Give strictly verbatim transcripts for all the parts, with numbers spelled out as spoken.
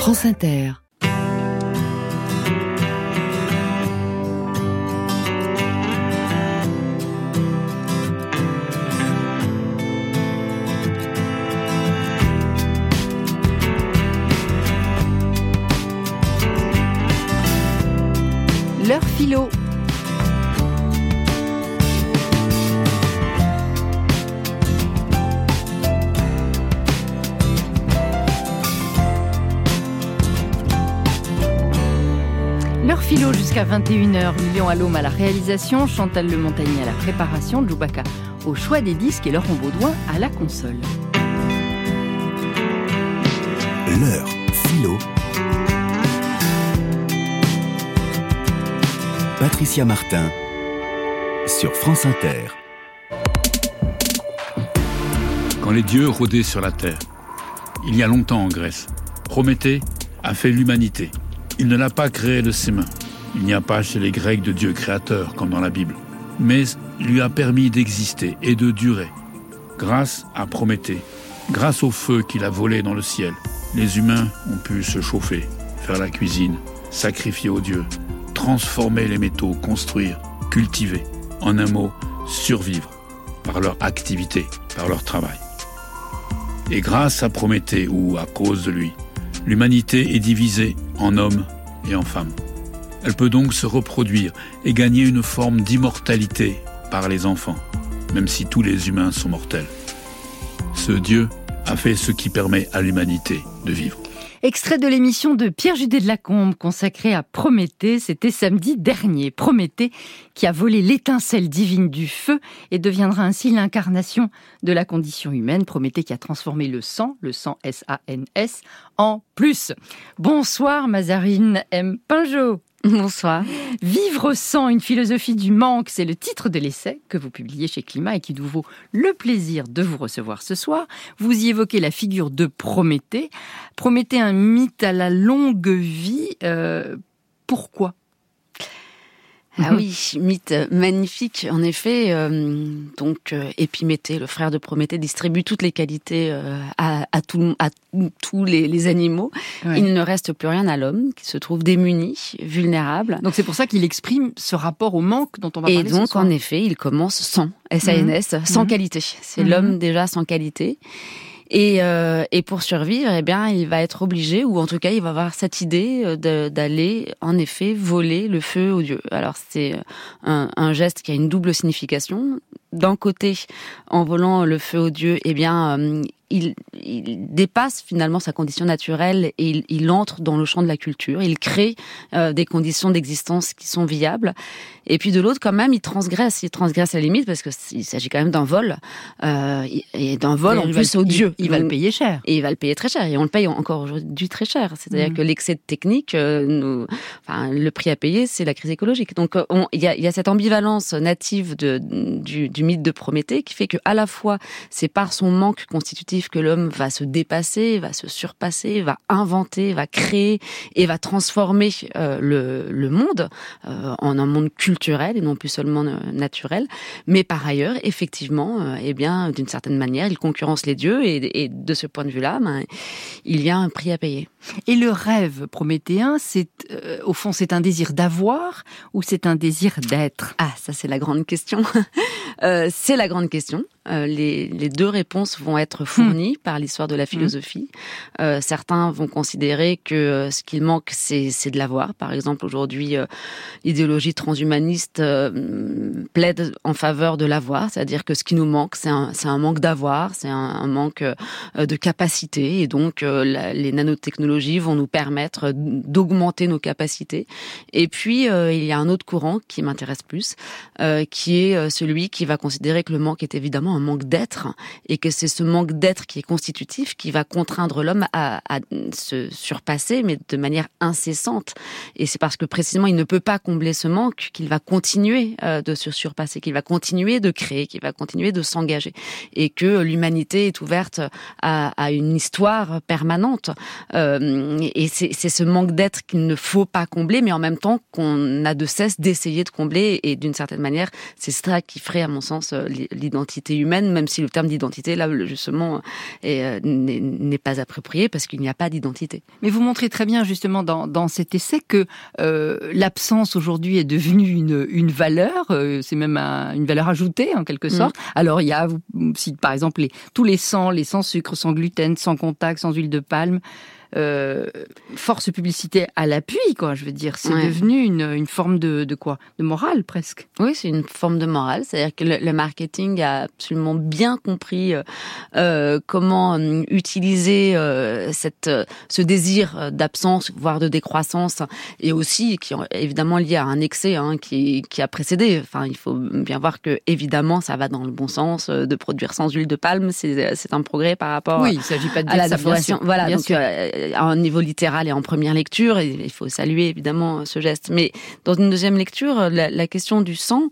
France Inter. L'heure philo. L'heure philo jusqu'à vingt et une heures. Lilian Allôme à la réalisation, Chantal Le Montagnier à la préparation, Djoubaka au choix des disques et Laurent Baudouin à la console. L'heure philo. Patricia Martin sur France Inter. Quand les dieux rôdaient sur la terre, il y a longtemps en Grèce, Prométhée a fait l'humanité. Il ne l'a pas créée de ses mains. Il n'y a pas chez les Grecs de Dieu créateur comme dans la Bible, mais lui a permis d'exister et de durer. Grâce à Prométhée, grâce au feu qu'il a volé dans le ciel, les humains ont pu se chauffer, faire la cuisine, sacrifier aux dieux, transformer les métaux, construire, cultiver, en un mot, survivre, par leur activité, par leur travail. Et grâce à Prométhée, ou à cause de lui, l'humanité est divisée en hommes et en femmes. Elle peut donc se reproduire et gagner une forme d'immortalité par les enfants, même si tous les humains sont mortels. Ce Dieu a fait ce qui permet à l'humanité de vivre. Extrait de l'émission de Pierre Judet de Lacombe consacrée à Prométhée, c'était samedi dernier. Prométhée qui a volé l'étincelle divine du feu et deviendra ainsi l'incarnation de la condition humaine. Prométhée qui a transformé le sang, le sang S A N S, en plus. Bonsoir Mazarine M. Pinjot. Bonsoir. Vivre sans une philosophie du manque, c'est le titre de l'essai que vous publiez chez Climat et qui nous vaut le plaisir de vous recevoir ce soir. Vous y évoquez la figure de Prométhée. Prométhée, un mythe à la longue vie. Euh, pourquoi ? Ah oui, mythe magnifique. En effet, euh, donc euh, Épiméthée, le frère de Prométhée, distribue toutes les qualités euh, à, à, tout, à tous les, les animaux. Ouais. Il ne reste plus rien à l'homme, qui se trouve démuni, vulnérable. Donc c'est pour ça qu'il exprime ce rapport au manque dont on va parler ce soir. Et donc, en effet, il commence sans, S A N S, mmh. sans mmh. qualité. C'est mmh. l'homme déjà sans qualité. Et, euh, et pour survivre, eh bien, il va être obligé, ou en tout cas, il va avoir cette idée de, d'aller, en effet, voler le feu aux dieux. Alors, c'est un, un geste qui a une double signification. D'un côté, en volant le feu aux dieux, eh bien, euh, il, il dépasse finalement sa condition naturelle et il, il entre dans le champ de la culture. Il crée euh, des conditions d'existence qui sont viables. Et puis de l'autre, quand même, il transgresse. Il transgresse la limite parce qu'il s'agit quand même d'un vol. Euh, et d'un vol, et en plus, aux dieux. Il, il va le payer cher. Et il va le payer très cher. Et on le paye encore aujourd'hui très cher. C'est-à-dire mmh. que l'excès de technique, euh, nous, enfin, le prix à payer, c'est la crise écologique. Donc, on, il y a, il y a cette ambivalence native de, du, du mythe de Prométhée qui fait que, à la fois, c'est par son manque constitutif que l'homme va se dépasser, va se surpasser, va inventer, va créer et va transformer euh, le, le monde euh, en un monde culturel et non plus seulement euh, naturel. Mais par ailleurs, effectivement, euh, eh bien, d'une certaine manière, il concurrence les dieux et, et de ce point de vue-là, ben, il y a un prix à payer. Et le rêve prométhéen, c'est euh, au fond, c'est un désir d'avoir ou c'est un désir d'être ? Ah, ça c'est la grande question. euh, c'est la grande question. Euh, les, les deux réponses vont être fournies mmh. par l'histoire de la philosophie. Mmh. Euh, certains vont considérer que euh, ce qu'il manque, c'est, c'est de l'avoir. Par exemple, aujourd'hui, euh, l'idéologie transhumaniste euh, plaide en faveur de l'avoir, c'est-à-dire que ce qui nous manque, c'est un, c'est un manque d'avoir, c'est un, un manque euh, de capacité, et donc euh, la, les nanotechnologies vont nous permettre d'augmenter nos capacités. Et puis, euh, il y a un autre courant qui m'intéresse plus, euh, qui est celui qui va considérer que le manque est évidemment un manque d'être, et que c'est ce manque d'être qui est constitutif, qui va contraindre l'homme à, à se surpasser, mais de manière incessante. Et c'est parce que précisément il ne peut pas combler ce manque qu'il va continuer euh, de se surpasser, qu'il va continuer de créer, qu'il va continuer de s'engager. Et que l'humanité est ouverte à, à une histoire permanente. Euh, et c'est, c'est ce manque d'être qu'il ne faut pas combler, mais en même temps qu'on a de cesse d'essayer de combler. Et d'une certaine manière, c'est ça qui ferait, à mon sens, sens l'identité humaine, même si le terme d'identité, là, justement, est, n'est, n'est pas approprié parce qu'il n'y a pas d'identité. Mais vous montrez très bien, justement, dans, dans cet essai que euh, l'absence aujourd'hui est devenue une, une valeur, euh, c'est même un, une valeur ajoutée, en quelque sorte. Mmh. Alors, il y a, vous citez par exemple, les, tous les sans, les sans sucre, sans gluten, sans contact, sans huile de palme. Euh, force publicité à l'appui, quoi. Je veux dire, c'est ouais. devenu une, une forme de, de quoi, de morale presque. Oui, c'est une forme de morale. C'est-à-dire que le, le marketing a absolument bien compris euh, comment utiliser euh, cette, ce désir d'absence, voire de décroissance, et aussi qui est évidemment lié à un excès hein, qui, qui a précédé. Enfin, il faut bien voir que évidemment, ça va dans le bon sens. De produire sans huile de palme, c'est, c'est un progrès par rapport oui, il s'agit pas de dire à la ça, déforestation. Voilà, bien donc. Sûr. Euh, à un niveau littéral et en première lecture, et il faut saluer évidemment ce geste. Mais dans une deuxième lecture, la, la question du sang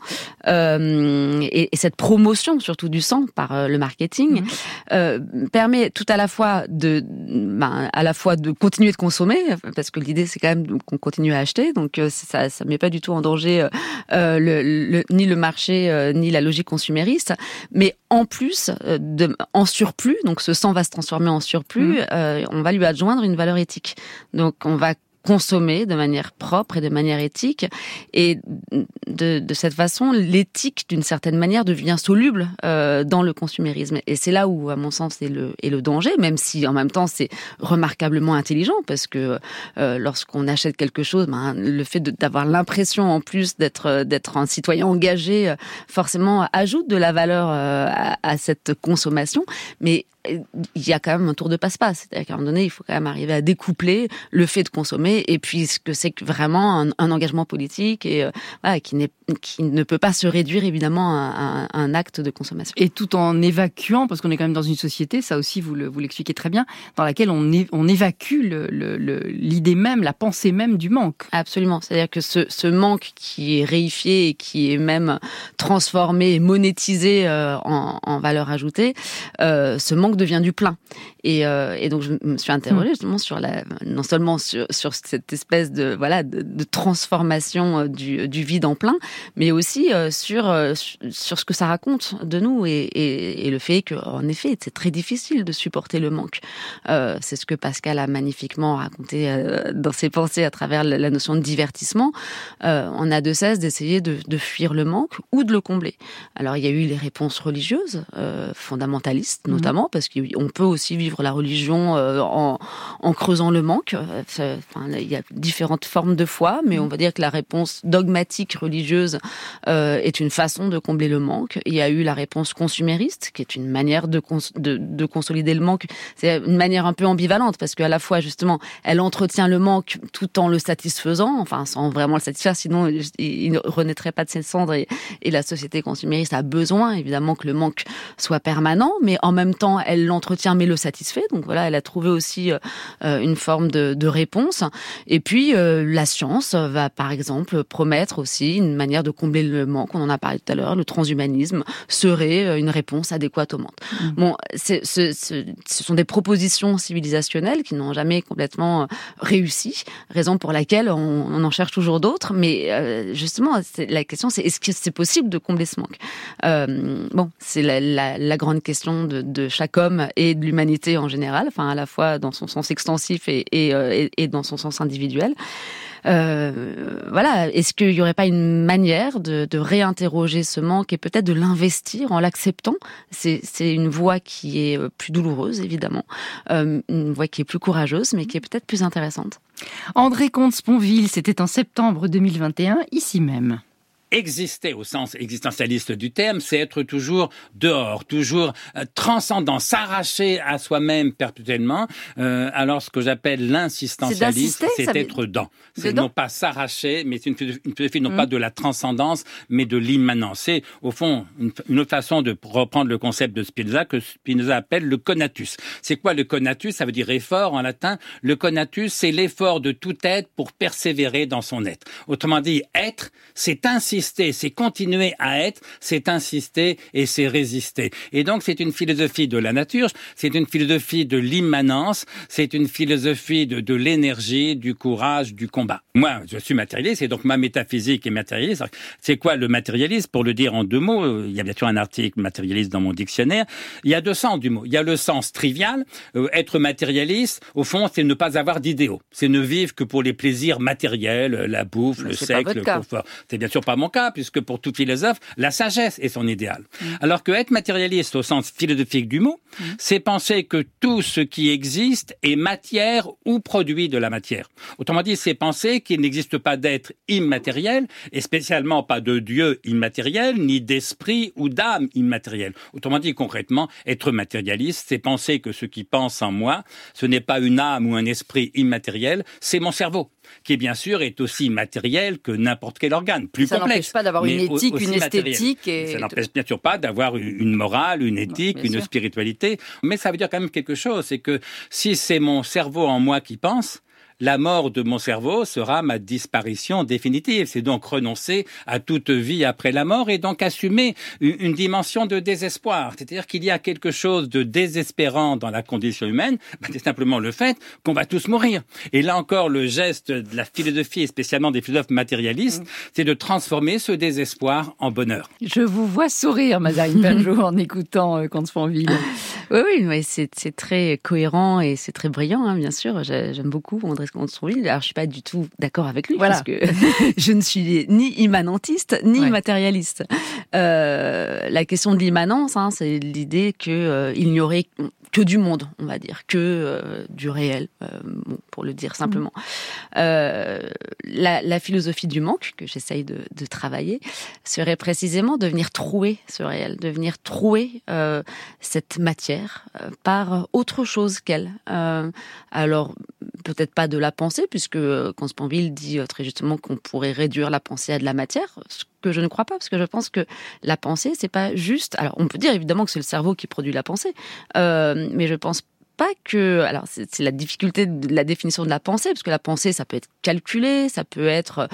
euh, et, et cette promotion surtout du sang par euh, le marketing mmh. euh, permet tout à la fois de, ben, à la fois de continuer de consommer, parce que l'idée c'est quand même qu'on continue à acheter, donc euh, ça, ça met pas du tout en danger euh, le, le, ni le marché euh, ni la logique consumériste, mais en plus euh, de, en surplus, donc ce sang va se transformer en surplus, mmh. euh, on va lui adjoindre une valeur éthique. Donc, on va consommer de manière propre et de manière éthique. Et de, de cette façon, l'éthique, d'une certaine manière, devient soluble euh, dans le consumérisme. Et c'est là où, à mon sens, est le, est le danger, même si, en même temps, c'est remarquablement intelligent, parce que euh, lorsqu'on achète quelque chose, ben, le fait de, d'avoir l'impression, en plus, d'être, d'être un citoyen engagé, forcément, ajoute de la valeur euh, à, à cette consommation. Mais il y a quand même un tour de passe-passe. C'est-à-dire qu'à un moment donné, il faut quand même arriver à découpler le fait de consommer et puis ce que c'est que vraiment un, un engagement politique et euh, voilà, qui, n'est, qui ne peut pas se réduire évidemment à, à un acte de consommation. Et tout en évacuant, parce qu'on est quand même dans une société, ça aussi vous, le, vous l'expliquez très bien, dans laquelle on, é, on évacue le, le, le, l'idée même, la pensée même du manque. Absolument. C'est-à-dire que ce, ce manque qui est réifié et qui est même transformé et monétisé euh, en, en valeur ajoutée, euh, ce manque devient du plein. Et, euh, et donc je me suis interrogée justement sur la, non seulement sur, sur cette espèce de voilà de, de transformation du, du vide en plein, mais aussi euh, sur euh, sur ce que ça raconte de nous et, et, et le fait que en effet c'est très difficile de supporter le manque. Euh, c'est ce que Pascal a magnifiquement raconté euh, dans ses pensées à travers la, la notion de divertissement. Euh, on a de cesse d'essayer de, de fuir le manque ou de le combler. Alors il y a eu les réponses religieuses euh, fondamentalistes notamment, mmh. parce qu'on peut aussi vivre la religion euh, en, en creusant le manque. Enfin, il y a différentes formes de foi, mais on va dire que la réponse dogmatique religieuse euh, est une façon de combler le manque. Il y a eu la réponse consumériste, qui est une manière de, cons- de, de consolider le manque. C'est une manière un peu ambivalente, parce qu'à la fois, justement, elle entretient le manque tout en le satisfaisant, enfin, sans vraiment le satisfaire, sinon il ne renaîtrait pas de ses cendres, et, et la société consumériste a besoin, évidemment, que le manque soit permanent, mais en même temps, elle l'entretient mais le satisfait. Donc voilà, elle a trouvé aussi euh, une forme de, de réponse. Et puis euh, la science va par exemple promettre aussi une manière de combler le manque. On en a parlé tout à l'heure. Le transhumanisme serait une réponse adéquate au manque. Mmh. Bon, c'est, c'est, c'est, ce sont des propositions civilisationnelles qui n'ont jamais complètement réussi. Raison pour laquelle on, on en cherche toujours d'autres. Mais euh, justement, c'est, la question c'est est-ce que c'est possible de combler ce manque ? euh, Bon, c'est la, la, la grande question de, de chaque homme et de l'humanité en général, enfin à la fois dans son sens extensif et, et, et, et dans son sens individuel. Euh, voilà, est-ce qu'il n'y aurait pas une manière de, de réinterroger ce manque et peut-être de l'investir en l'acceptant ? C'est, c'est une voie qui est plus douloureuse, évidemment, euh, une voie qui est plus courageuse, mais qui est peut-être plus intéressante. André Comte-Sponville, c'était en septembre deux mille vingt et un, ici même. Exister au sens existentialiste du terme, c'est être toujours dehors, toujours euh, transcendant, s'arracher à soi-même perpétuellement. Euh, alors ce que j'appelle l'insistentialisme, c'est, c'est être dans. C'est dedans. Non pas s'arracher, mais c'est une, une philosophie non mmh. pas de la transcendance, mais de l'immanence. C'est au fond une, une autre façon de reprendre le concept de Spinoza que Spinoza appelle le conatus. C'est quoi le conatus ? Ça veut dire effort en latin. Le conatus, c'est l'effort de tout être pour persévérer dans son être. Autrement dit, être, c'est insister exister, c'est continuer à être, c'est insister et c'est résister. Et donc c'est une philosophie de la nature, c'est une philosophie de l'immanence, c'est une philosophie de, de l'énergie, du courage, du combat. Moi, je suis matérialiste et donc ma métaphysique est matérialiste. C'est quoi le matérialisme? Pour le dire en deux mots, il y a bien sûr un article matérialiste dans mon dictionnaire. Il y a deux sens du mot. Il y a le sens trivial. Euh, être matérialiste, au fond, c'est ne pas avoir d'idéaux. C'est ne vivre que pour les plaisirs matériels, la bouffe, mais le sexe, le confort. C'est bien sûr pas mon cas, puisque pour tout philosophe, la sagesse est son idéal. Mmh. Alors que être matérialiste au sens philosophique du mot, mmh. c'est penser que tout ce qui existe est matière ou produit de la matière. Autrement dit, c'est penser qu'il n'existe pas d'être immatériel, et spécialement pas de Dieu immatériel, ni d'esprit ou d'âme immatérielle. Autrement dit, concrètement, être matérialiste, c'est penser que ce qui pense en moi, ce n'est pas une âme ou un esprit immatériel, c'est mon cerveau, qui bien sûr est aussi matériel que n'importe quel organe, plus ça complexe. Ça n'empêche pas d'avoir une éthique, une esthétique. Et... Ça n'empêche bien sûr pas d'avoir une morale, une éthique, non, une sûr. spiritualité. Mais ça veut dire quand même quelque chose, c'est que si c'est mon cerveau en moi qui pense, la mort de mon cerveau sera ma disparition définitive. C'est donc renoncer à toute vie après la mort et donc assumer une dimension de désespoir. C'est-à-dire qu'il y a quelque chose de désespérant dans la condition humaine. Ben, c'est simplement le fait qu'on va tous mourir. Et là encore, le geste de la philosophie, et spécialement des philosophes matérialistes, mmh. c'est de transformer ce désespoir en bonheur. Je vous vois sourire, Mazarine Pinjot, en écoutant euh, Comte Sponville. Oui, oui, mais c'est, c'est très cohérent et c'est très brillant, hein, bien sûr. J'aime beaucoup André Comte Sponville. Alors, je suis pas du tout d'accord avec lui, voilà. parce que je ne suis ni immanentiste ni ouais. matérialiste. Euh, la question de l'immanence, hein, c'est l'idée que euh, il n'y aurait que du monde, on va dire, que euh, du réel, euh, bon, pour le dire simplement. Mmh. Euh, la, la philosophie du manque, que j'essaye de, de travailler, serait précisément de venir trouer ce réel, de venir trouer euh, cette matière euh, par autre chose qu'elle. Euh, alors, peut-être pas de la pensée, puisque Comte Sponville dit euh, très justement qu'on pourrait réduire la pensée à de la matière, ce que je ne crois pas, parce que je pense que la pensée, c'est pas juste... Alors, on peut dire évidemment que c'est le cerveau qui produit la pensée, euh, mais je pense pas que... Alors, c'est, c'est la difficulté de la définition de la pensée, parce que la pensée, ça peut être calculé, ça peut être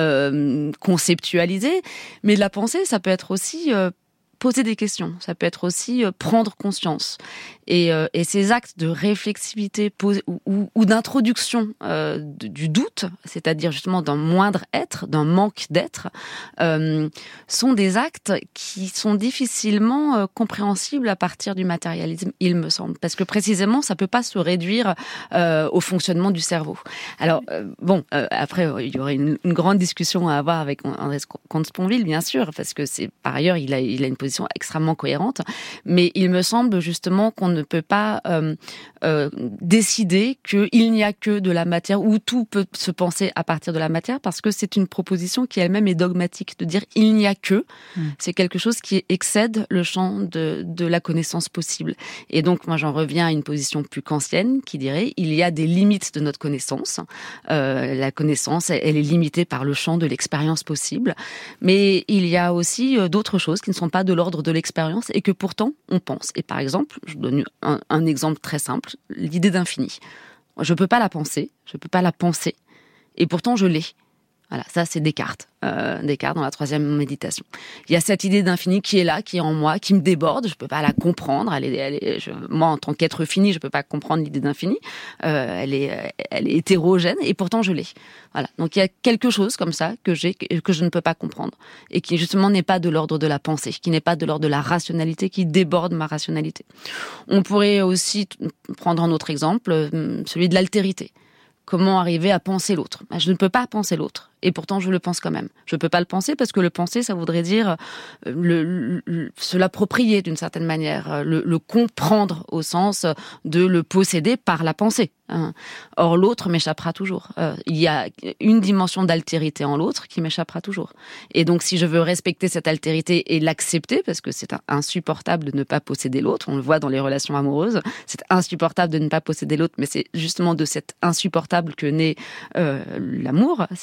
euh, conceptualisé, mais la pensée, ça peut être aussi... Euh, poser des questions, ça peut être aussi euh, prendre conscience. Et, euh, et ces actes de réflexivité pos- ou, ou, ou d'introduction euh, de, du doute, c'est-à-dire justement d'un moindre être, d'un manque d'être, euh, sont des actes qui sont difficilement euh, compréhensibles à partir du matérialisme, il me semble. Parce que précisément, ça peut pas se réduire euh, au fonctionnement du cerveau. Alors, euh, bon, euh, après, euh, il y aurait une, une grande discussion à avoir avec André Comte Sponville, bien sûr, parce que c'est, par ailleurs, il a, il a une position extrêmement cohérente, mais il me semble justement qu'on ne peut pas euh, euh, décider qu'il n'y a que de la matière, ou tout peut se penser à partir de la matière, parce que c'est une proposition qui elle-même est dogmatique, de dire il n'y a que, mmh. c'est quelque chose qui excède le champ de, de la connaissance possible. Et donc moi j'en reviens à une position plus kantienne qui dirait il y a des limites de notre connaissance, euh, la connaissance elle est limitée par le champ de l'expérience possible, mais il y a aussi d'autres choses qui ne sont pas de l'ordre de l'expérience et que pourtant on pense. Et par exemple, je donne un, un exemple très simple, l'idée d'infini. Je ne peux pas la penser, je ne peux pas la penser, et pourtant je l'ai. Voilà, ça c'est Descartes. Euh, Descartes dans la troisième méditation. Il y a cette idée d'infini qui est là, qui est en moi, qui me déborde. Je peux pas la comprendre. Elle est, elle est, je, moi, en tant qu'être fini, je peux pas comprendre l'idée d'infini. Euh, elle est, elle est hétérogène et pourtant je l'ai. Voilà. Donc il y a quelque chose comme ça que j'ai, que je ne peux pas comprendre et qui justement n'est pas de l'ordre de la pensée, qui n'est pas de l'ordre de la rationalité, qui déborde ma rationalité. On pourrait aussi prendre un autre exemple, celui de l'altérité. Comment arriver à penser l'autre ? Je ne peux pas penser l'autre, et pourtant je le pense quand même. Je ne peux pas le penser parce que le penser, ça voudrait dire le, le, le, se l'approprier d'une certaine manière, le, le comprendre au sens de le posséder par la pensée. Or, l'autre m'échappera toujours. Euh, il y a une dimension d'altérité en l'autre qui m'échappera toujours. Et donc, si je veux respecter cette altérité et l'accepter, parce que c'est insupportable de ne pas posséder l'autre, on le voit dans les relations amoureuses, c'est insupportable de ne pas posséder l'autre, mais c'est justement de cet insupportable que naît euh, l'amour. C'est bien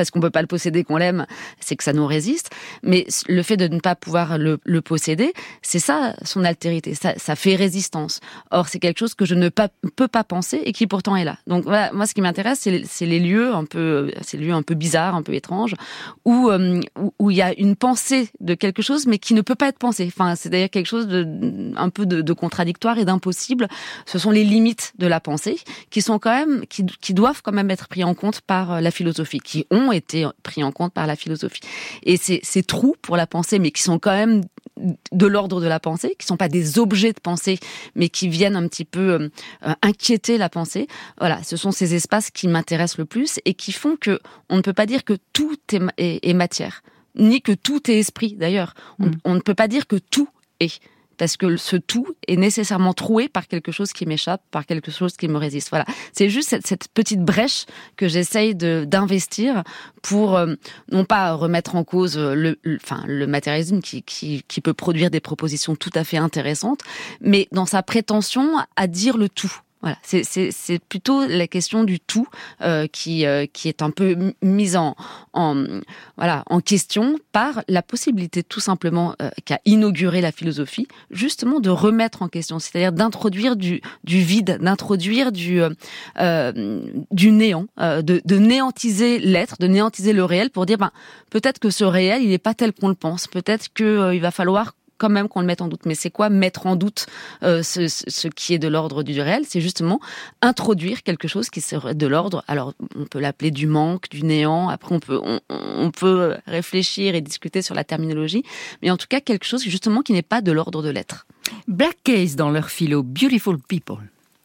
parce qu'on peut pas le posséder qu'on l'aime, c'est que ça nous résiste. Mais le fait de ne pas pouvoir le, le posséder, c'est ça son altérité. Ça, ça fait résistance. Or, c'est quelque chose que je ne pas, peux pas penser et qui pourtant est là. Donc voilà, moi, ce qui m'intéresse, c'est, c'est les lieux un peu, ces lieux un peu bizarres, un peu étranges, où euh, où, où il y a une pensée de quelque chose, mais qui ne peut pas être pensé. Enfin, c'est d'ailleurs quelque chose de un peu de, de contradictoire et d'impossible. Ce sont les limites de la pensée qui sont quand même, qui, qui doivent quand même être pris en compte par la philosophie, qui ont été pris en compte par la philosophie. Et ces, ces trous pour la pensée, mais qui sont quand même de l'ordre de la pensée, qui sont pas des objets de pensée, mais qui viennent un petit peu euh, inquiéter la pensée. Voilà, ce sont ces espaces qui m'intéressent le plus et qui font que on ne peut pas dire que tout est, est, est matière, ni que tout est esprit. D'ailleurs, on, mmh. on ne peut pas dire que tout est. Parce que ce tout est nécessairement troué par quelque chose qui m'échappe, par quelque chose qui me résiste. Voilà, c'est juste cette, cette petite brèche que j'essaye de, d'investir pour euh, non pas remettre en cause le, le, enfin, le matérialisme qui, qui, qui peut produire des propositions tout à fait intéressantes, mais dans sa prétention à dire le tout. Voilà, c'est, c'est, c'est plutôt la question du tout euh, qui, euh, qui est un peu mise en, en, voilà, en question par la possibilité tout simplement euh, qu'a inauguré la philosophie, justement de remettre en question, c'est-à-dire d'introduire du, du vide, d'introduire du, euh, du néant, euh, de, de néantiser l'être, de néantiser le réel pour dire ben, peut-être que ce réel, il n'est pas tel qu'on le pense, peut-être qu'il euh, va falloir quand même qu'on le mette en doute. Mais c'est quoi mettre en doute euh, ce, ce qui est de l'ordre du réel ? C'est justement introduire quelque chose qui serait de l'ordre, alors on peut l'appeler du manque, du néant, après on peut, on, on peut réfléchir et discuter sur la terminologie, mais en tout cas quelque chose justement qui n'est pas de l'ordre de l'être. Black Keys dans leur philo, Beautiful People.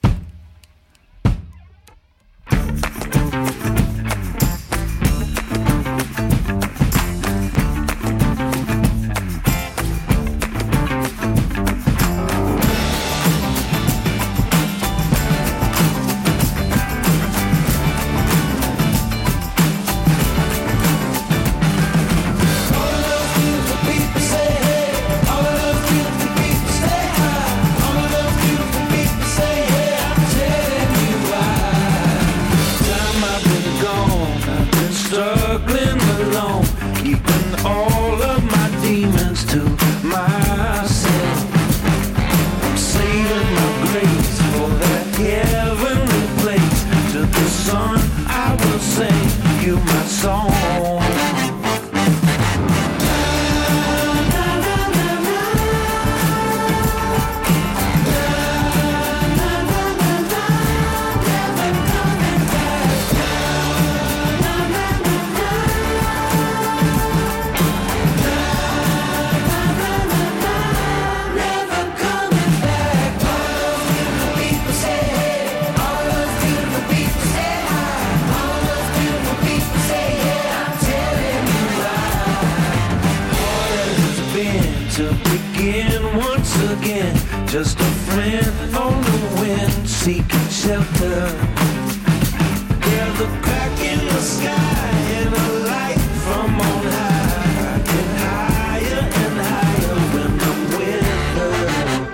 Just a friend on the wind, seeking shelter. There's a crack in the sky and a light from on high, getting higher and higher when I'm with her.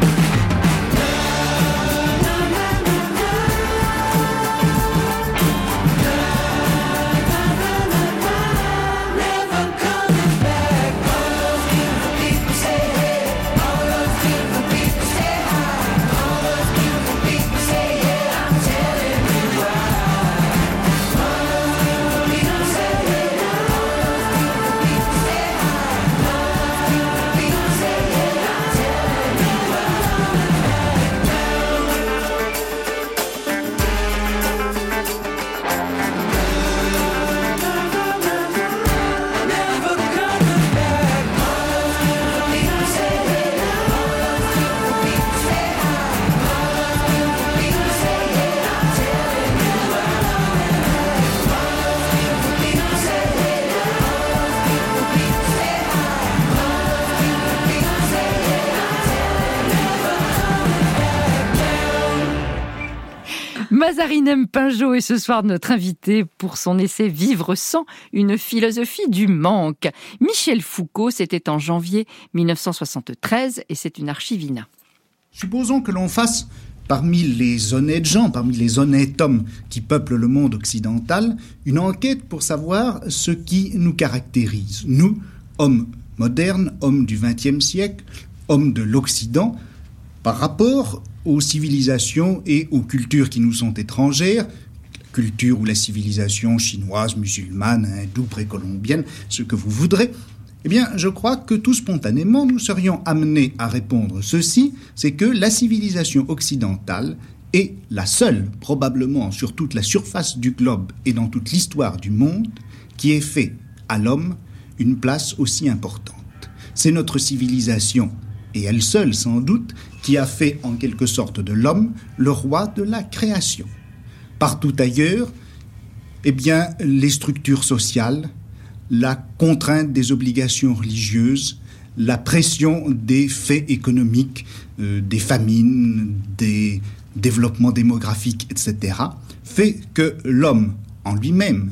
Never coming back. All those beautiful people say hey. All those beautiful people say hi. All those beautiful people say yeah. I'm telling you why. All those beautiful people say hey. All those beautiful people say hi. All those beautiful people say yeah. I'm telling you why. Never coming back. All those beautiful people say hey. All those beautiful people say hi. All those beautiful people say yeah. I'm telling you why. All those beautiful people say hey. All those beautiful people say hi. All those beautiful people say yeah. I'm Mazarinem Pinjot est ce soir notre invité pour son essai Vivre sans, une philosophie du manque. Michel Foucault, c'était en janvier mille neuf cent soixante-treize et c'est une archivina. Supposons que l'on fasse parmi les honnêtes gens, parmi les honnêtes hommes qui peuplent le monde occidental, une enquête pour savoir ce qui nous caractérise. Nous, hommes modernes, hommes du vingtième siècle, hommes de l'Occident, par rapport aux civilisations et aux cultures qui nous sont étrangères, la culture ou la civilisation chinoise, musulmane, hindoue, précolombienne, ce que vous voudrez, eh bien, je crois que tout spontanément, nous serions amenés à répondre ceci, c'est que la civilisation occidentale est la seule, probablement sur toute la surface du globe et dans toute l'histoire du monde, qui ait fait à l'homme une place aussi importante. C'est notre civilisation, et elle seule sans doute, qui a fait en quelque sorte de l'homme le roi de la création. Partout ailleurs, eh bien, les structures sociales, la contrainte des obligations religieuses, la pression des faits économiques, euh, des famines, des développements démographiques, et cetera, fait que l'homme en lui-même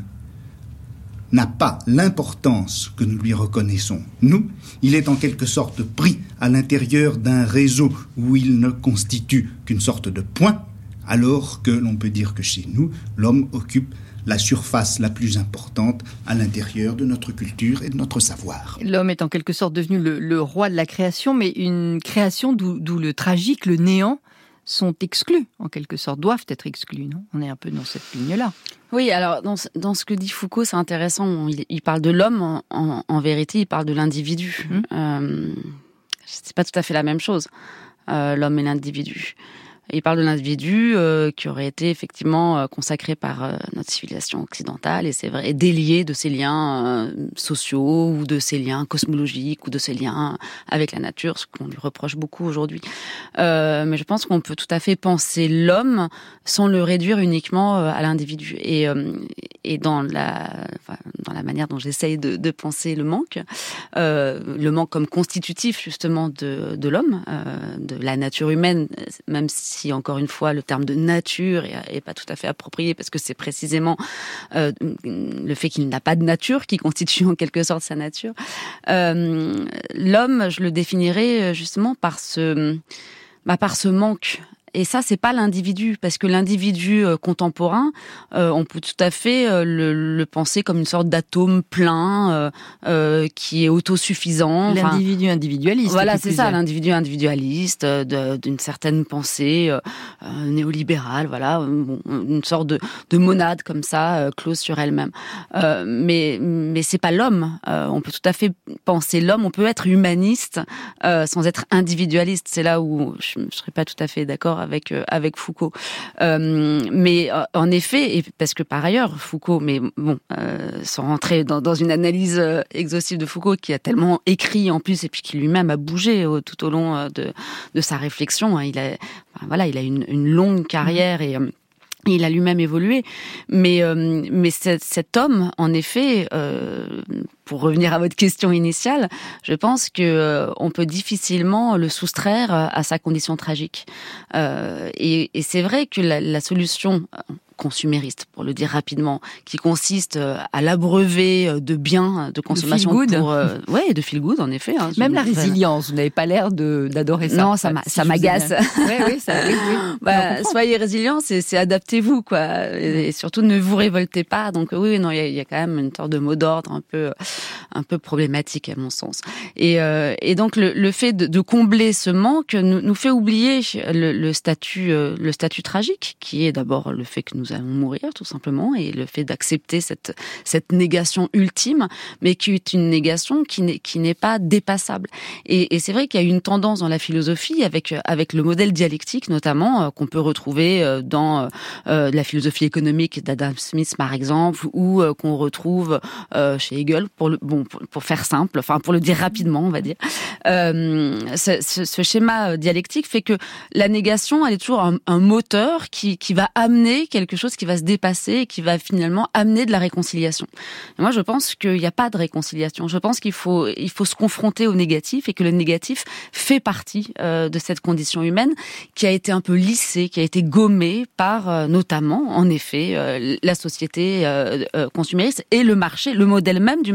n'a pas l'importance que nous lui reconnaissons. Nous, il est en quelque sorte pris à l'intérieur d'un réseau où il ne constitue qu'une sorte de point, alors que l'on peut dire que chez nous, l'homme occupe la surface la plus importante à l'intérieur de notre culture et de notre savoir. L'homme est en quelque sorte devenu le, le roi de la création, mais une création d'où, d'où le tragique, le néant, sont exclus, en quelque sorte, doivent être exclus, non ? On est un peu dans cette ligne-là. Oui, alors dans, dans ce que dit Foucault, c'est intéressant. Il, il parle de l'homme, en, en, en vérité, il parle de l'individu. Mmh. Euh, c'est pas tout à fait la même chose, euh, l'homme et l'individu. Il parle de l'individu euh, qui aurait été effectivement euh, consacré par euh, notre civilisation occidentale, et c'est vrai, et délié de ses liens euh, sociaux ou de ses liens cosmologiques ou de ses liens avec la nature, ce qu'on lui reproche beaucoup aujourd'hui. Euh, mais je pense qu'on peut tout à fait penser l'homme sans le réduire uniquement euh, à l'individu. Et, euh, et dans la, enfin, dans la manière dont j'essaye de, de penser le manque, euh, le manque comme constitutif justement de, de l'homme, euh, de la nature humaine, même si si encore une fois le terme de nature est, est pas tout à fait approprié parce que c'est précisément euh, le fait qu'il n'a pas de nature qui constitue en quelque sorte sa nature. Euh, l'homme, je le définirais justement par ce, bah, par ce manque. Et ça, c'est pas l'individu, parce que l'individu euh, contemporain, euh, on peut tout à fait euh, le, le penser comme une sorte d'atome plein euh, euh, qui est autosuffisant. L'individu enfin, individualiste. Voilà, c'est ça, l'individu individualiste, euh, de, d'une certaine pensée euh, euh, néolibérale, voilà, bon, une sorte de, de monade comme ça, euh, close sur elle-même. Euh, mais mais c'est pas l'homme. Euh, on peut tout à fait penser l'homme. On peut être humaniste euh, sans être individualiste. C'est là où je, je serais pas tout à fait d'accord avec euh, avec Foucault. Euh, mais euh, en effet, et parce que par ailleurs Foucault, mais bon, euh, sans rentrer dans, dans une analyse euh, exhaustive de Foucault, qui a tellement écrit en plus et puis qui lui-même a bougé euh, tout au long euh, de de sa réflexion. Hein, il a, enfin, voilà, il a une, une longue carrière et euh, il a lui-même évolué, mais euh, mais cet, cet homme, en effet, euh, pour revenir à votre question initiale, je pense que euh, on peut difficilement le soustraire à sa condition tragique. Euh, et, et c'est vrai que la, la solution consumériste, pour le dire rapidement, qui consiste à l'abreuver de biens de consommation de feel good. pour euh, ouais, de feel good en effet. Hein, Même la résilience, vous n'avez pas l'air de d'adorer ça. Non, ça, m'a, si ça m'agace. Oui, oui, ça. Oui, oui. Bah, soyez résilients, c'est, c'est adaptez-vous, quoi, et, et surtout ne vous révoltez pas. Donc oui, non, il y a, y a quand même une sorte de mot d'ordre un peu, un peu problématique à mon sens. Et, euh, et donc le, le fait de, de combler ce manque nous, nous fait oublier le, le statut, euh, le statut tragique, qui est d'abord le fait que nous allons mourir, tout simplement, et le fait d'accepter cette, cette négation ultime, mais qui est une négation qui n'est, qui n'est pas dépassable. Et, et c'est vrai qu'il y a une tendance dans la philosophie, avec, avec le modèle dialectique, notamment, euh, qu'on peut retrouver euh, dans euh, la philosophie économique d'Adam Smith, par exemple, ou euh, qu'on retrouve euh, chez Hegel, pour, le, bon, pour, pour faire simple, enfin, pour le dire rapidement, on va dire. Euh, ce, ce, ce schéma dialectique fait que la négation, elle est toujours un, un moteur qui, qui va amener quelque chose qui va se dépasser et qui va finalement amener de la réconciliation. Et moi, je pense qu'il n'y a pas de réconciliation. Je pense qu'il faut, il faut se confronter au négatif et que le négatif fait partie euh, de cette condition humaine qui a été un peu lissée, qui a été gommée par euh, notamment, en effet, euh, la société euh, euh, consumériste et le marché, le modèle même du marché.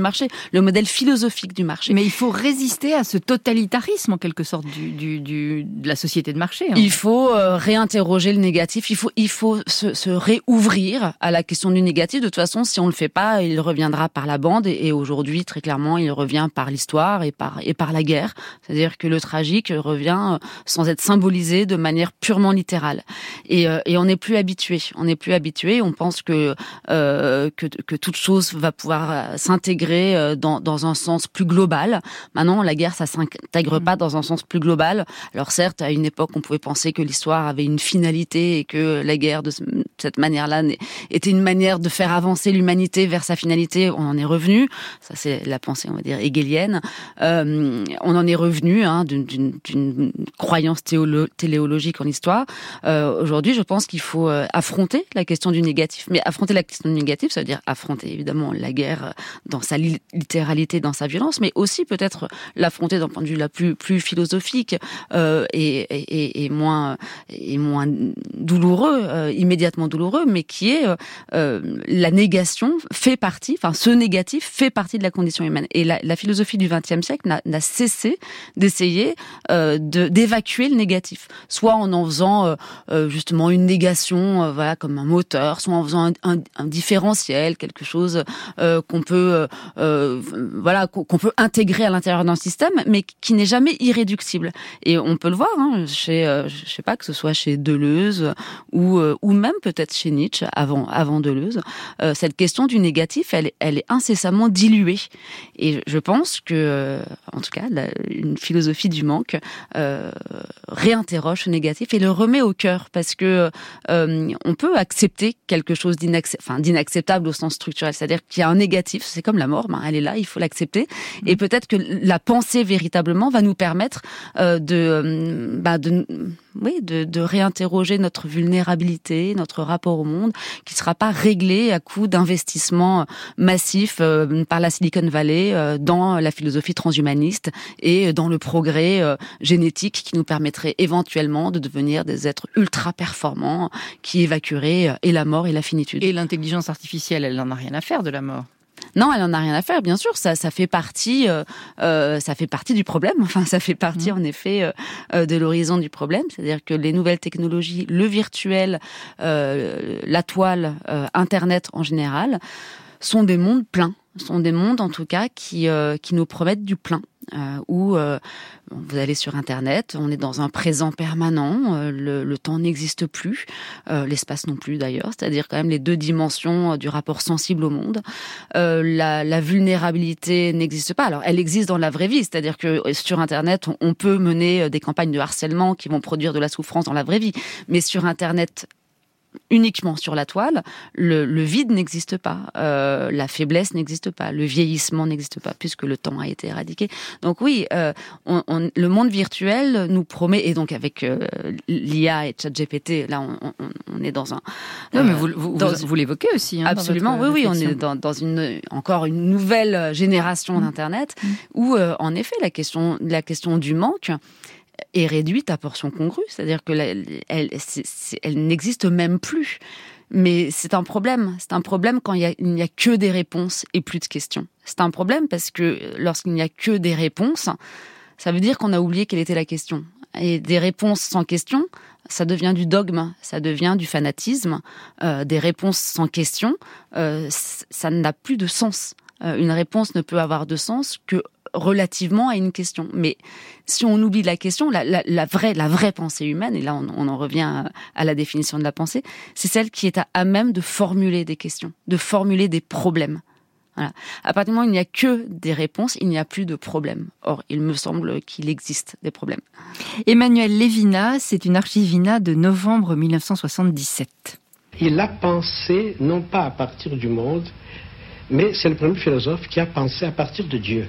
le modèle philosophique du marché. Mais il faut résister à ce totalitarisme en quelque sorte du, du, du de la société de marché. Hein. Il faut euh, réinterroger le négatif. Il faut il faut se, se réouvrir à la question du négatif. De toute façon, si on le fait pas, il reviendra par la bande. Et, et aujourd'hui, très clairement, il revient par l'histoire et par et par la guerre. C'est-à-dire que le tragique revient sans être symbolisé de manière purement littérale. Et, euh, et on n'est plus habitué. On n'est plus habitué. On pense que euh, que que toute chose va pouvoir s'intégrer dans dans un sens plus global. Maintenant, la guerre, ça s'intègre pas dans un sens plus global. Alors certes, à une époque, on pouvait penser que l'histoire avait une finalité et que la guerre de cette manière-là était une manière de faire avancer l'humanité vers sa finalité. On en est revenu. Ça, c'est la pensée, on va dire, hegelienne. Euh, on en est revenu hein, d'une, d'une, d'une croyance théolo- téléologique en histoire. Euh, aujourd'hui, je pense qu'il faut affronter la question du négatif. Mais affronter la question du négatif, ça veut dire affronter évidemment la guerre dans sa li- littéralité, dans sa violence, mais aussi peut-être l'affronter d'un point de vue la plus plus philosophique euh, et, et, et moins et moins douloureux, euh, immédiatement douloureux, mais qui est euh, la négation fait partie, enfin ce négatif fait partie de la condition humaine. Et la, la philosophie du vingtième siècle n'a, n'a cessé d'essayer euh, de, d'évacuer le négatif, soit en en faisant euh, euh, justement une négation, euh, voilà, comme un moteur, soit en faisant un, un, un différentiel, quelque chose euh, qu'on peut, euh, voilà, qu'on, qu'on peut intégrer à l'intérieur d'un système, mais qui n'est jamais irréductible. Et on peut le voir, hein, chez, euh, je sais pas, que ce soit chez Deleuze ou euh, ou même peut-être chez Nietzsche avant avant Deleuze, euh, cette question du négatif, elle elle est incessamment diluée. Et je pense que, euh, en tout cas, la, une philosophie du manque euh, réinterroge ce négatif et le remet au cœur, parce que euh, on peut accepter quelque chose d'inaccep- enfin, d'inacceptable au sens structurel, c'est-à-dire qu'il y a un négatif, c'est comme la mort, ben, elle est là, il faut l'accepter. Et peut-être que la pensée véritablement va nous permettre euh, de, euh, bah, de, oui, de, de réinterroger notre vulnérabilité, notre rapport au monde, qui ne sera pas réglé à coup d'investissements massifs euh, par la Silicon Valley euh, dans la philosophie transhumaniste et dans le progrès euh, génétique qui nous permettrait éventuellement de devenir des êtres ultra performants qui évacueraient euh, et la mort et la finitude. Et l'intelligence artificielle, elle n'en a rien à faire de la mort. Non, elle en a rien à faire, bien sûr. Ça, ça fait partie, euh, euh, ça fait partie du problème. Enfin, ça fait partie, mmh. en effet, euh, euh, de l'horizon du problème. C'est-à-dire que les nouvelles technologies, le virtuel, euh, la toile, euh, Internet en général, sont des mondes pleins. Sont des mondes, en tout cas, qui euh, qui nous promettent du plein. Euh, où euh, vous allez sur Internet, on est dans un présent permanent, euh, le, le temps n'existe plus, euh, l'espace non plus d'ailleurs, c'est-à-dire quand même les deux dimensions du rapport sensible au monde. Euh, la, la vulnérabilité n'existe pas. Alors elle existe dans la vraie vie, c'est-à-dire que sur Internet, on, on peut mener des campagnes de harcèlement qui vont produire de la souffrance dans la vraie vie, mais sur Internet, uniquement sur la toile, le, le vide n'existe pas, euh, la faiblesse n'existe pas, le vieillissement n'existe pas, puisque le temps a été éradiqué. Donc oui, euh, on, on, le monde virtuel nous promet, et donc avec euh, l'I A et ChatGPT, là on, on, on est dans un... Non, euh, mais vous, vous, dans, vous, vous l'évoquez aussi. Hein, absolument, dans votre oui, oui, réflexion. on est dans, dans une, encore une nouvelle génération mmh. d'Internet, mmh. où euh, en effet la question, la question du manque est réduite à portion congrue, c'est-à-dire que la, elle, c'est, c'est, elle n'existe même plus. Mais c'est un problème. C'est un problème quand il y a, il n'y a que des réponses et plus de questions. C'est un problème parce que lorsqu'il n'y a que des réponses, ça veut dire qu'on a oublié quelle était la question. Et des réponses sans question, ça devient du dogme, ça devient du fanatisme. Euh, des réponses sans question, euh, ça n'a plus de sens. Euh, une réponse ne peut avoir de sens que relativement à une question. Mais si on oublie la question, la, la, la vraie, la vraie pensée humaine, et là on, on en revient à, à la définition de la pensée, c'est celle qui est à, à même de formuler des questions, de formuler des problèmes. Voilà. À partir du moment où il n'y a que des réponses, il n'y a plus de problèmes. Or, il me semble qu'il existe des problèmes. Emmanuel Levinas, c'est une archivina de novembre dix-neuf cent soixante-dix-sept. Il a pensé non pas à partir du monde, mais c'est le premier philosophe qui a pensé à partir de Dieu.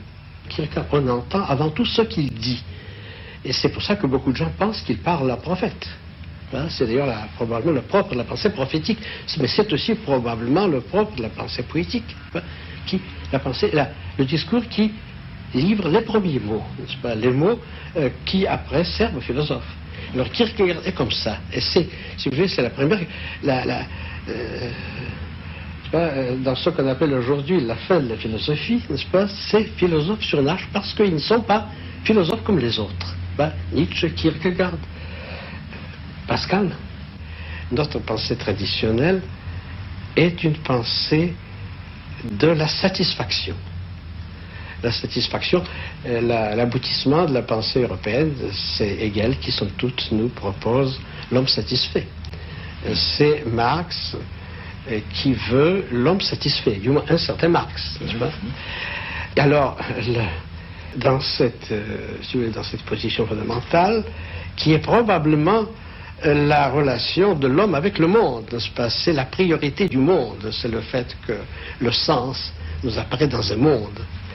On entend avant tout ce qu'il dit. Et c'est pour ça que beaucoup de gens pensent qu'il parle à prophète. Hein, c'est d'ailleurs la, probablement le propre de la pensée prophétique, mais c'est aussi probablement le propre de la pensée poétique. Hein, qui, la pensée, la, le discours qui livre les premiers mots, n'est-ce pas, les mots euh, qui après servent aux philosophes. Alors Kierkegaard est comme ça. Et c'est, si vous voulez, c'est la première... La, la, euh, pas, dans ce qu'on appelle aujourd'hui la fin de la philosophie, n'est-ce pas, ces philosophes surnagent parce qu'ils ne sont pas philosophes comme les autres. Ben, Nietzsche, Kierkegaard, Pascal. Notre pensée traditionnelle est une pensée de la satisfaction. La satisfaction, euh, la, l'aboutissement de la pensée européenne, c'est Hegel qui, somme toute, nous propose l'homme satisfait. Euh, c'est Marx euh, qui veut l'homme satisfait, du moins un certain Marx, n'est-ce pas? Alors, le, dans, cette, euh, si vous voulez, dans cette position fondamentale, qui est probablement euh, la relation de l'homme avec le monde, n'est-ce pas? C'est la priorité du monde, c'est le fait que le sens nous apparaît dans un monde.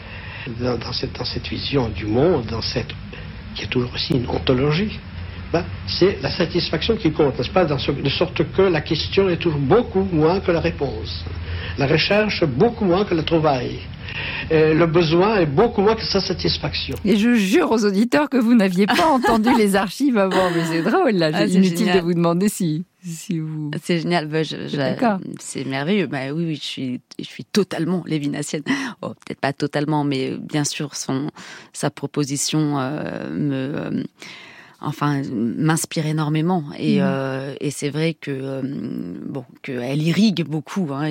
Dans, dans, cette, dans cette vision du monde, dans cette, qui est toujours aussi une ontologie, ben, c'est la satisfaction qui compte, n'est-ce pas, dans ce, de sorte que la question est toujours beaucoup moins que la réponse, la recherche beaucoup moins que la trouvaille, et le besoin est beaucoup moins que sa satisfaction. Et je jure aux auditeurs que vous n'aviez pas entendu les archives avant, mais c'est drôle, là, Ah, c'est c'est inutile génial. de vous demander si... Si vous... C'est génial, bah, je, je, D'accord. c'est merveilleux. Bah, oui, oui, je suis, je suis totalement lévinassienne. Oh, peut-être pas totalement, mais bien sûr, son, sa proposition euh, me, euh, enfin, m'inspire énormément. Et, mmh. euh, et c'est vrai que euh, bon, qu'elle irrigue beaucoup hein,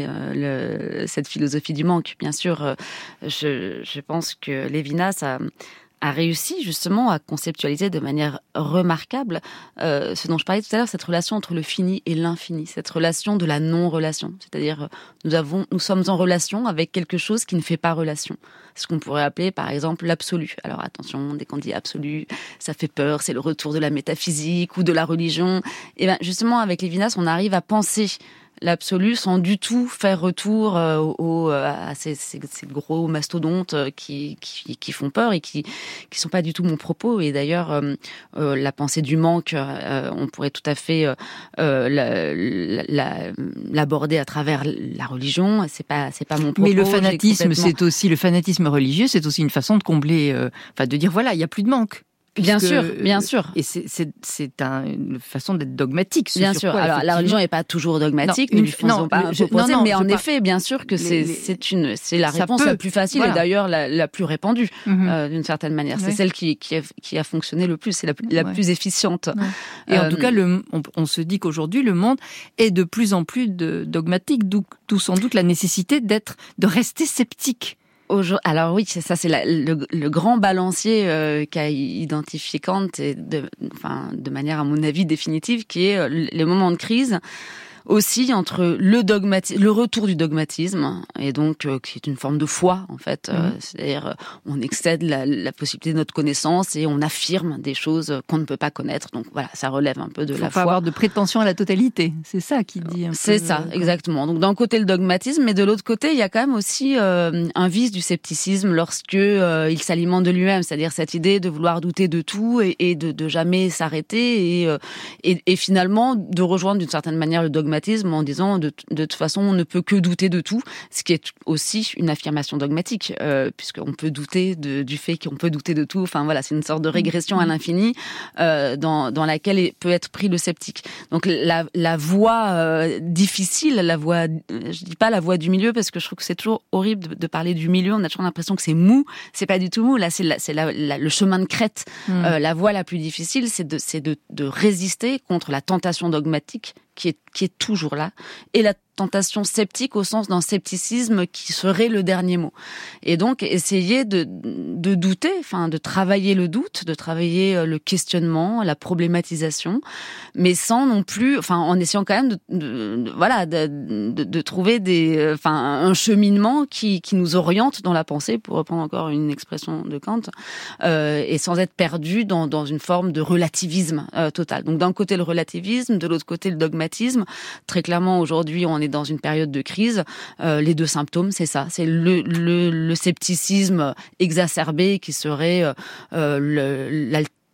le, cette philosophie du manque. Bien sûr, euh, je, je pense que Lévinas a a réussi justement à conceptualiser de manière remarquable euh, ce dont je parlais tout à l'heure, cette relation entre le fini et l'infini, cette relation de la non-relation. C'est-à-dire, nous avons, nous sommes en relation avec quelque chose qui ne fait pas relation. Ce qu'on pourrait appeler, par exemple, l'absolu. Alors attention, dès qu'on dit absolu, ça fait peur, c'est le retour de la métaphysique ou de la religion. Et bien justement, avec Lévinas, on arrive à penser l'absolu sans du tout faire retour euh, au, à ces, ces, ces gros mastodontes qui, qui, qui font peur et qui qui sont pas du tout mon propos. Et d'ailleurs, euh, euh, la pensée du manque, euh, on pourrait tout à fait euh, la, la, l'aborder à travers la religion. C'est pas c'est pas mon propos. Mais le fanatisme, complètement... c'est aussi le fanatisme religieux, c'est aussi une façon de combler, euh, enfin de dire voilà, il y a plus de manque. Bien Puisque, sûr, bien sûr. Et c'est, c'est, c'est un, une façon d'être dogmatique. Bien sûr. Quoi, alors, la religion n'est pas toujours dogmatique, non, ne lui faisons non, pas je, un procès, non, non, mais en pas, effet, bien sûr que c'est, les, les, c'est une, c'est la réponse peut, la plus facile voilà. et d'ailleurs la, la plus répandue, mm-hmm. euh, d'une certaine manière. C'est ouais. celle qui, qui, a, qui a fonctionné le plus, c'est la, la ouais. plus efficiente. Ouais. Et euh, en tout cas, le, on, on se dit qu'aujourd'hui, le monde est de plus en plus de, dogmatique, d'où, d'où sans doute la nécessité d'être, de rester sceptique. Alors oui, ça c'est la, le, le grand balancier euh, qu'a identifié Kant, et de, enfin, de manière à mon avis définitive, qui est euh, les moments de crise aussi entre le dogmatisme, le retour du dogmatisme, et donc euh, qui est une forme de foi en fait, mmh. euh, c'est-à-dire euh, on excède la, la possibilité de notre connaissance et on affirme des choses qu'on ne peut pas connaître. Donc voilà, ça relève un peu de Faut la pas foi. avoir de prétention à la totalité, c'est ça qui dit. Un c'est peu, ça, euh, exactement. Donc d'un côté le dogmatisme, mais de l'autre côté il y a quand même aussi euh, un vice du scepticisme lorsque euh, il s'alimente de lui-même, c'est-à-dire cette idée de vouloir douter de tout et, et de, de jamais s'arrêter et, euh, et, et finalement de rejoindre d'une certaine manière le dogmatisme en disant de, de toute façon on ne peut que douter de tout, ce qui est aussi une affirmation dogmatique, euh, puisqu'on peut douter de, du fait qu'on peut douter de tout. Enfin voilà, c'est une sorte de régression à l'infini euh, dans, dans laquelle peut être pris le sceptique. Donc la, la voie euh, difficile, la voie, je dis pas la voie du milieu parce que je trouve que c'est toujours horrible de, de parler du milieu. On a toujours l'impression que c'est mou, c'est pas du tout mou. Là c'est, la, c'est la, la, le chemin de crête. Mmh. Euh, la voie la plus difficile, c'est de, c'est de, de résister contre la tentation dogmatique qui est, qui est toujours là, et la tentation sceptique au sens d'un scepticisme qui serait le dernier mot. Et donc, essayer de, de douter, enfin, de travailler le doute, de travailler le questionnement, la problématisation, mais sans non plus, enfin, en essayant quand même de, de, de voilà, de, de, de trouver des, enfin, un cheminement qui, qui nous oriente dans la pensée, pour reprendre encore une expression de Kant, euh, et sans être perdu dans, dans une forme de relativisme euh, total. Donc, d'un côté, le relativisme, de l'autre côté, le dogmatisme. Très clairement, aujourd'hui, on est dans une période de crise. Euh, les deux symptômes, c'est ça. C'est le, le, le scepticisme exacerbé qui serait euh, le,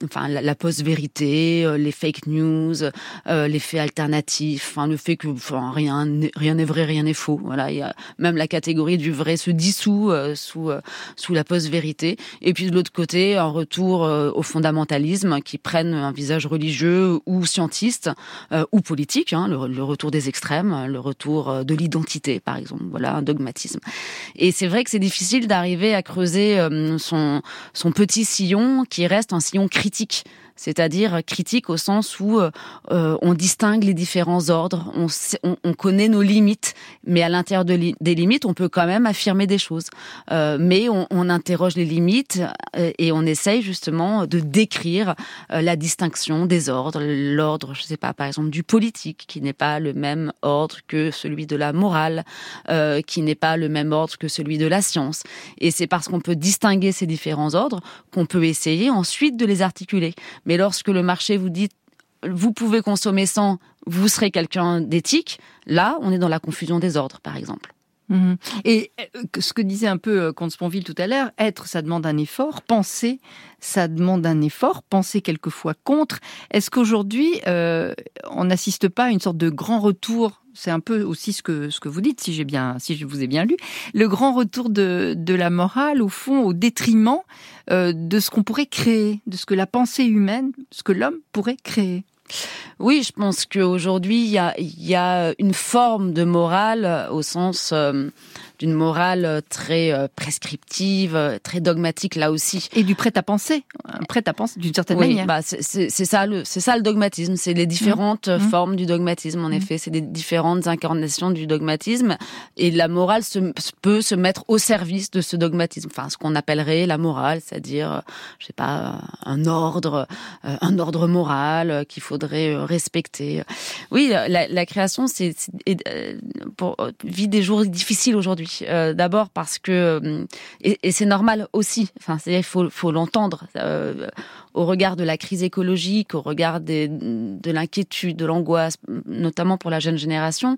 enfin la, la post-vérité, euh, les fake news, euh, les faits alternatifs, enfin le fait que enfin, rien n'est, rien n'est vrai, rien n'est faux. Voilà, il y a même la catégorie du vrai se dissout euh, sous euh, sous la post-vérité. Et puis de l'autre côté, un retour euh, au fondamentalisme qui prennent un visage religieux ou scientiste euh, ou politique, hein, le, le retour des extrêmes, le retour de l'identité, par exemple. Voilà, un dogmatisme. Et c'est vrai que c'est difficile d'arriver à creuser euh, son son petit sillon qui reste un sillon critique. C'est-à-dire critique au sens où euh, on distingue les différents ordres, on, sait, on, on connaît nos limites, mais à l'intérieur de li- des limites, on peut quand même affirmer des choses. Euh, mais on, on interroge les limites euh, et on essaye justement de décrire euh, la distinction des ordres. L'ordre, je sais pas, par exemple, du politique, qui n'est pas le même ordre que celui de la morale, euh, qui n'est pas le même ordre que celui de la science. Et c'est parce qu'on peut distinguer ces différents ordres qu'on peut essayer ensuite de les articuler. Mais lorsque le marché vous dit « vous pouvez consommer sans, vous serez quelqu'un d'éthique », là, on est dans la confusion des ordres, par exemple. Mmh. Et ce que disait un peu Comte Sponville tout à l'heure, être, ça demande un effort, penser, ça demande un effort, penser quelquefois contre. Est-ce qu'aujourd'hui, euh, on n'assiste pas à une sorte de grand retour? C'est un peu aussi ce que ce que vous dites, si j'ai bien, si je vous ai bien lu, le grand retour de de la morale, au fond, au détriment euh, de ce qu'on pourrait créer, de ce que la pensée humaine, ce que l'homme pourrait créer. Oui, je pense qu'aujourd'hui, il y a, il y a une forme de morale au sens euh, d'une morale très euh, prescriptive, très dogmatique là aussi. Et du prêt-à-penser, prêt-à-penser d'une certaine oui, manière. Bah c'est, c'est, c'est, ça le, c'est ça le dogmatisme, c'est les différentes mmh. formes du dogmatisme, en mmh. effet. C'est des différentes incarnations du dogmatisme. Et la morale se, peut se mettre au service de ce dogmatisme. Enfin, ce qu'on appellerait la morale, c'est-à-dire, je sais pas, un ordre, un ordre moral qu'il faudrait respecter. Oui, la, la création, c'est, c'est pour, vit des jours difficiles aujourd'hui. Euh, d'abord parce que et, et c'est normal aussi. Enfin, c'est il faut faut l'entendre euh, au regard de la crise écologique, au regard des, de l'inquiétude, de l'angoisse, notamment pour la jeune génération.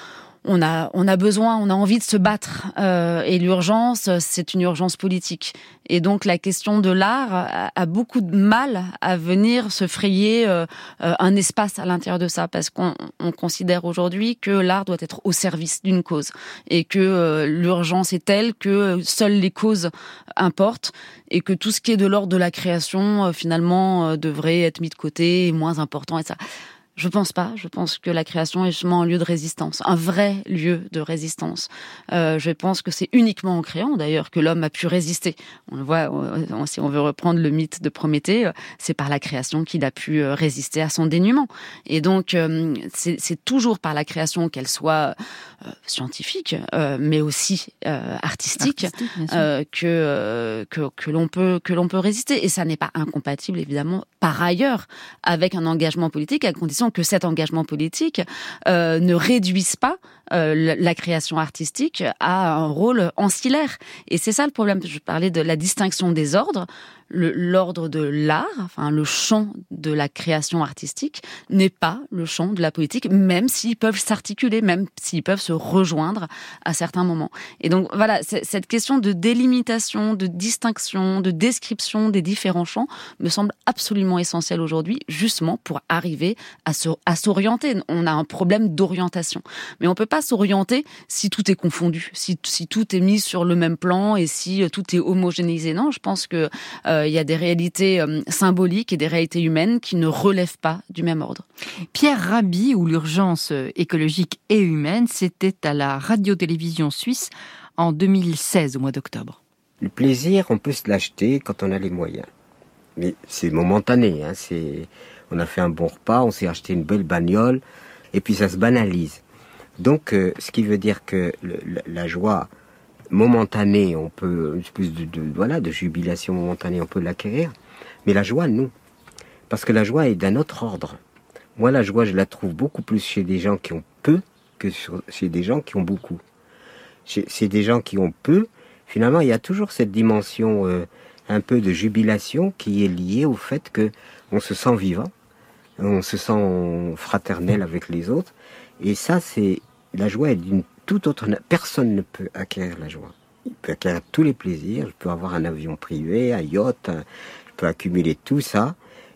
On a, on a besoin, on a envie de se battre. Euh, et l'urgence, c'est une urgence politique. Et donc, la question de l'art a, a beaucoup de mal à venir se frayer euh, un espace à l'intérieur de ça. Parce qu'on on considère aujourd'hui que l'art doit être au service d'une cause. Et que euh, l'urgence est telle que seules les causes importent. Et que tout ce qui est de l'ordre de la création, euh, finalement, euh, devrait être mis de côté, et moins important, et ça. Je pense pas. Je pense que la création est justement un lieu de résistance, un vrai lieu de résistance. Euh, je pense que c'est uniquement en créant, d'ailleurs, que l'homme a pu résister. On le voit, si on veut reprendre le mythe de Prométhée, c'est par la création qu'il a pu résister à son dénuement. Et donc, c'est, c'est toujours par la création, qu'elle soit euh, scientifique, euh, mais aussi euh, artistique, artistique euh, que, euh, que que l'on peut que l'on peut résister. Et ça n'est pas incompatible, évidemment, par ailleurs, avec un engagement politique, à condition que cet engagement politique euh, ne réduise pas euh, la création artistique à un rôle ancillaire. Et c'est ça le problème. Je parlais de la distinction des ordres. Le, l'ordre de l'art, enfin le champ de la création artistique, n'est pas le champ de la politique, même s'ils peuvent s'articuler, même s'ils peuvent se rejoindre à certains moments. Et donc voilà, cette question de délimitation, de distinction, de description des différents champs me semble absolument essentielle aujourd'hui, justement pour arriver à, se, à s'orienter. On a un problème d'orientation, mais on peut pas s'orienter si tout est confondu, si, si tout est mis sur le même plan et si tout est homogénéisé. Non, je pense que euh, il y a des réalités euh, symboliques et des réalités humaines qui ne relèvent pas du même ordre. Pierre Rabhi, ou l'urgence écologique et humaine, c'était à la radio-télévision suisse en deux mille seize, au mois d'octobre. Le plaisir, on peut se l'acheter quand on a les moyens. Mais c'est momentané. Hein, c'est... On a fait un bon repas, on s'est acheté une belle bagnole, et puis ça se banalise. Donc, euh, ce qui veut dire que le, la, la joie momentanée, on peut, une espèce de, de, voilà, de jubilation momentanée, on peut l'acquérir. Mais la joie, non. Parce que la joie est d'un autre ordre. Moi, la joie, je la trouve beaucoup plus chez des gens qui ont peu que sur, chez des gens qui ont beaucoup. Chez, chez des gens qui ont peu, finalement, il y a toujours cette dimension euh, un peu de jubilation qui est liée au fait que on se sent vivant, on se sent fraternel avec les autres. Et ça, c'est la joie est d'une toute autre... Personne ne peut acquérir la joie. Il peut acquérir tous les plaisirs. Je peux avoir un avion privé, un yacht, un... je peux accumuler tout ça.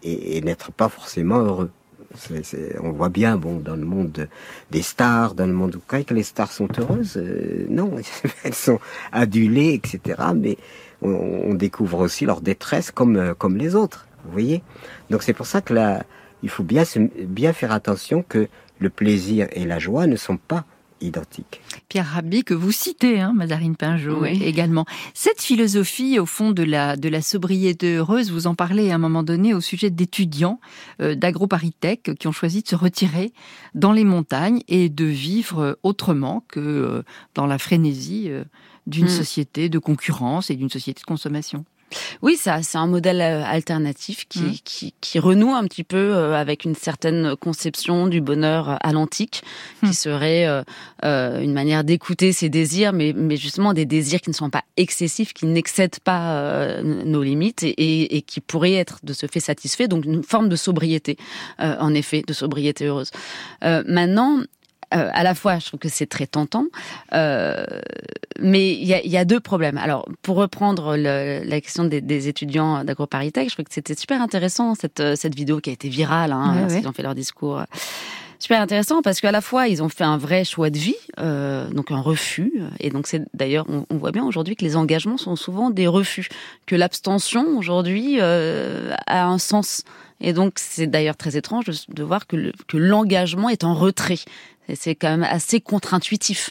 et, et n'être pas forcément heureux. C'est, c'est, on voit bien, bon, dans le monde des stars, dans le monde où quand les stars sont heureuses, euh, non, elles sont adulées, et cetera. Mais on, on découvre aussi leur détresse comme comme les autres. Vous voyez. Donc c'est pour ça que là, il faut bien se, bien faire attention que le plaisir et la joie ne sont pas identiques. Pierre Rabhi, que vous citez, hein, Mazarine Pinjot, Oui. également. Cette philosophie, au fond, de la, de la sobriété heureuse, vous en parlez à un moment donné au sujet d'étudiants euh, d'AgroParisTech qui ont choisi de se retirer dans les montagnes et de vivre autrement que euh, dans la frénésie euh, d'une Mm. société de concurrence et d'une société de consommation. Oui, ça, c'est un modèle euh, alternatif qui, Mmh. qui, qui renoue un petit peu euh, avec une certaine conception du bonheur à l'antique, Mmh. qui serait euh, euh, une manière d'écouter ses désirs, mais, mais justement des désirs qui ne sont pas excessifs, qui n'excèdent pas euh, nos limites et, et, et qui pourraient être de ce fait satisfaits. Donc une forme de sobriété, euh, en effet, de sobriété heureuse. Euh, maintenant, Euh, à la fois, je trouve que c'est très tentant, euh, mais il y a, y a deux problèmes. Alors, pour reprendre le, la question des, des étudiants d'AgroParisTech, je trouve que c'était super intéressant, cette, cette vidéo qui a été virale, hein, Ouais, parce ouais. qu'ils ont fait leur discours. Super intéressant parce qu'à la fois, ils ont fait un vrai choix de vie, euh, donc un refus. Et donc, c'est d'ailleurs, on, on voit bien aujourd'hui que les engagements sont souvent des refus, que l'abstention, aujourd'hui, euh, a un sens. Et donc, c'est d'ailleurs très étrange de, de voir que, le, que l'engagement est en retrait. Et c'est quand même assez contre-intuitif.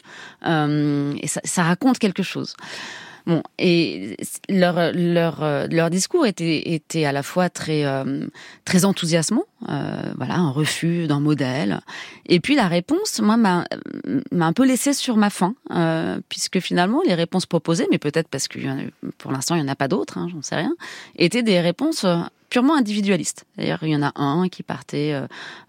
Euh, et ça, ça raconte quelque chose. Bon, et leur leur leur discours était était à la fois très euh, très enthousiasmant, euh, voilà, un refus d'un modèle, et puis la réponse, moi, m'a m'a un peu laissé sur ma faim, euh, puisque finalement les réponses proposées, mais peut-être parce que pour l'instant il y en a pas d'autres, hein, j'en sais rien, étaient des réponses purement individualiste. D'ailleurs, il y en a un qui partait euh,